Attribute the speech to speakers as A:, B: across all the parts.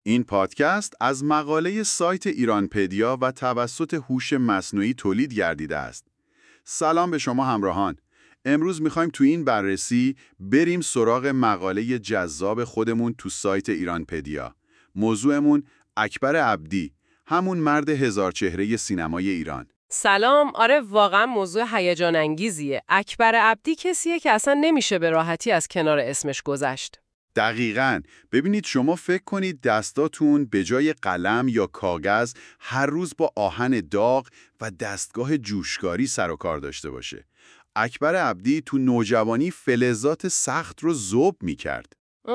A: این پادکست از مقاله سایت ایرانپدیا و توسط هوش مصنوعی تولید گردیده است. سلام به شما همراهان. امروز میخوایم تو این بررسی بریم سراغ مقاله جذاب خودمون تو سایت ایرانپدیا. موضوعمون اکبر عبدی، همون مرد هزار چهره سینمای ایران.
B: سلام. آره واقعا موضوع هیجان انگیزیه. اکبر عبدی کسیه که اصلا نمیشه به راحتی از کنار اسمش گذشت.
A: دقیقاً. ببینید شما فکر کنید دستاتون به جای قلم یا کاغذ هر روز با آهن داغ و دستگاه جوشکاری سر و کار داشته باشه. اکبر عبدی تو نوجوانی فلزات سخت رو ذوب می‌کرد.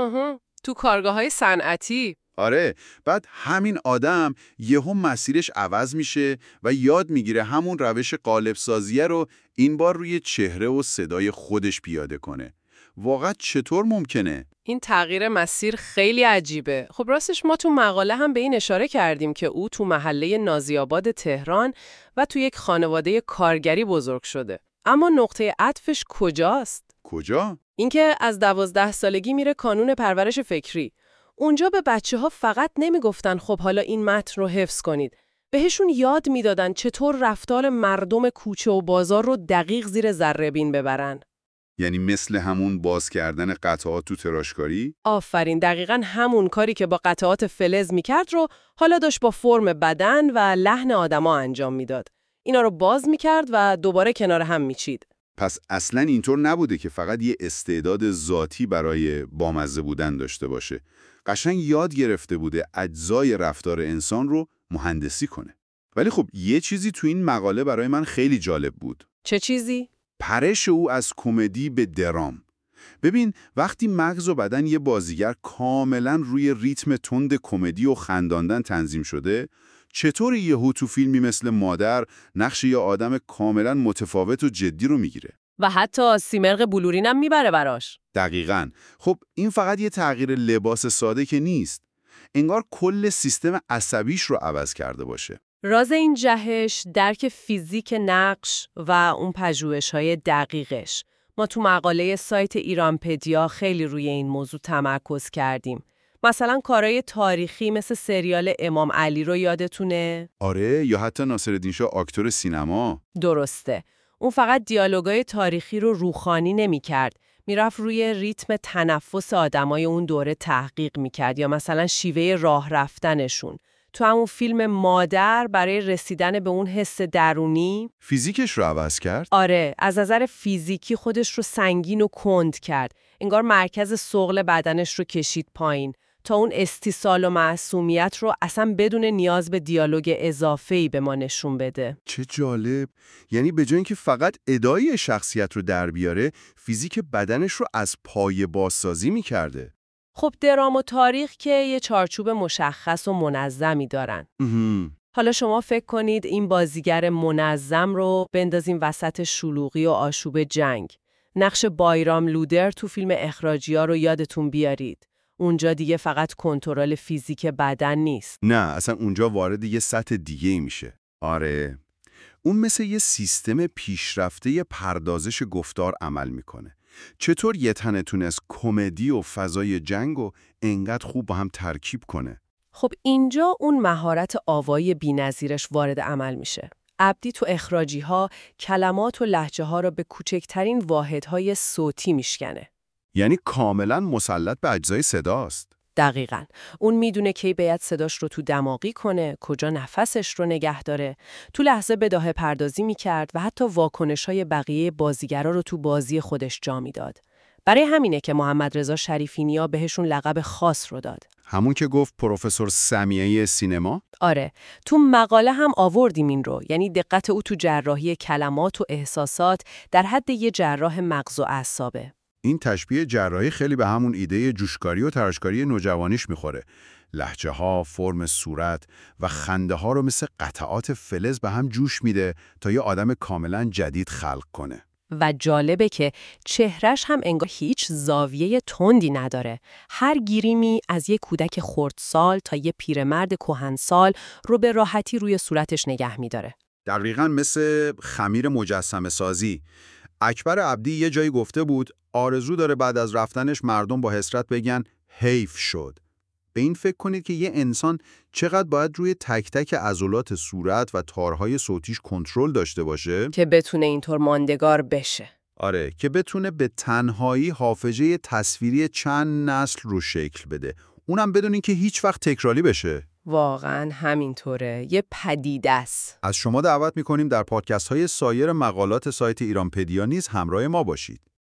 B: تو کارگاه‌های صنعتی.
A: آره، بعد همین آدم یهو مسیرش عوض میشه و یاد میگیره همون روش قالب سازیه رو این بار روی چهره و صدای خودش پیاده کنه. واقعا چطور ممکنه؟
B: این تغییر مسیر خیلی عجیبه. خب راستش ما تو مقاله هم به این اشاره کردیم که او تو محله نازی‌آباد تهران و تو یک خانواده کارگری بزرگ شده. اما نقطه عطفش کجاست؟
A: کجا؟
B: اینکه از 12 سالگی میره کانون پرورش فکری. اونجا به بچه‌ها فقط نمیگفتن خب حالا این متن رو حفظ کنید. بهشون یاد میدادن چطور رفتار مردم کوچه و بازار رو دقیق زیر ذره‌بین ببرن.
A: یعنی مثل همون باز کردن قطعات تو تراشکاری؟
B: آفرین، دقیقاً همون کاری که با قطعات فلز میکرد رو حالا داشت با فرم بدن و لحن آدما انجام میداد. اینا رو باز میکرد و دوباره کنار هم میچید.
A: پس اصلاً اینطور نبوده که فقط یه استعداد ذاتی برای بامزه بودن داشته باشه. قشنگ یاد گرفته بوده اجزای رفتار انسان رو مهندسی کنه. ولی خب یه چیزی تو این مقاله برای من خیلی جالب بود.
B: چه چیزی؟
A: پرش او از کمدی به درام. ببین وقتی مغز و بدن یه بازیگر کاملا روی ریتم تند کمدی و خنداندن تنظیم شده، چطور یهو تو فیلمی مثل مادر نقش یه آدم کاملا متفاوت و جدی رو میگیره؟
B: و حتی سیمرغ بلورین هم میبره براش.
A: دقیقاً. خب این فقط یه تغییر لباس ساده که نیست. انگار کل سیستم عصبیش رو عوض کرده باشه.
B: راز این جهش درک فیزیک نقش و اون پژوهش‌های دقیقش. ما تو مقاله سایت ایرانپدیا خیلی روی این موضوع تمرکز کردیم. مثلا کارهای تاریخی مثل سریال امام علی رو یادتونه؟
A: آره، یا حتی ناصرالدین شاه آکتور سینما.
B: درسته. اون فقط دیالوگای تاریخی رو روخانی نمی‌کرد. میرفت روی ریتم تنفس آدمای اون دوره تحقیق می‌کرد یا مثلا شیوه راه رفتنشون. تو همون فیلم مادر برای رسیدن به اون حس درونی
A: فیزیکش رو عوض کرد؟
B: آره، از نظر فیزیکی خودش رو سنگین و کند کرد. انگار مرکز ثقل بدنش رو کشید پایین تا اون استیصال و معصومیت رو اصلا بدون نیاز به دیالوگ اضافه‌ای به ما نشون بده.
A: چه جالب. یعنی به جای اینکه فقط ادای شخصیت رو در بیاره، فیزیک بدنش رو از پایه بازسازی می‌کرده.
B: خب درام و تاریخ که یه چارچوب مشخص و منظمی دارن. حالا شما فکر کنید این بازیگر منظم رو بندازیم وسط شلوغی و آشوب جنگ. نقش بایرام لودر تو فیلم اخراجی‌ها رو یادتون بیارید. اونجا دیگه فقط کنترل فیزیک بدن نیست.
A: نه، اصلا اونجا وارد یه سطح دیگه میشه. آره. اون مثل یه سیستم پیشرفته پردازش گفتار عمل میکنه. چطور یه تنه تونست کمدی و فضای جنگ و انقدر خوب با هم ترکیب کنه؟
B: خب اینجا اون مهارت آوایی بی‌نظیرش وارد عمل میشه. عبدی تو اخراجی‌ها کلمات و لهجه‌ها رو به کوچکترین واحدهای صوتی میشکنه.
A: یعنی کاملا مسلط به اجزای صداست.
B: دقیقاً. اون میدونه کی باید صداش رو تو دماغی کنه، کجا نفسش رو نگه داره. تو لحظه بداهه پردازی میکرد و حتی واکنش‌های بقیه بازیگرا رو تو بازی خودش جا میداد. برای همینه که محمد رضا شریفی‌نیا بهشون لقب خاص رو داد.
A: همون که گفت پروفسور سمیعی سینما؟
B: آره، تو مقاله هم آوردیم این رو. یعنی دقت او تو جراحی کلمات و احساسات در حد یه جراح مغز و اعصابه.
A: این تشبیه جراحی خیلی به همون ایده جوشکاری و تراشکاری نوجوانیش میخوره. لهجه ها، فرم صورت و خنده ها رو مثل قطعات فلز به هم جوش میده تا یه آدم کاملا جدید خلق کنه.
B: و جالبه که چهرش هم انگار هیچ زاویه تندی نداره. هر گیریمی از یک کودک خردسال تا یه پیرمرد کهنسال رو به راحتی روی صورتش نگه میداره.
A: دقیقاً مثل خمیر مجسمه سازی. اکبر عبدی یه جایی گفته بود آرزو داره بعد از رفتنش مردم با حسرت بگن حیف شد. به این فکر کنید که یه انسان چقدر باید روی تک تک عضلات صورت و تارهای صوتیش کنترل داشته باشه
B: که بتونه اینطور ماندگار بشه.
A: آره، که بتونه به تنهایی حافظه تصویری چند نسل رو شکل بده. اونم بدون اینکه هیچ وقت تکراری بشه.
B: واقعا همینطوره. یه پدیده است.
A: از شما دعوت می‌کنیم در پادکست‌های سایر مقالات سایت ایرانپدیا نیز همراه ما باشید.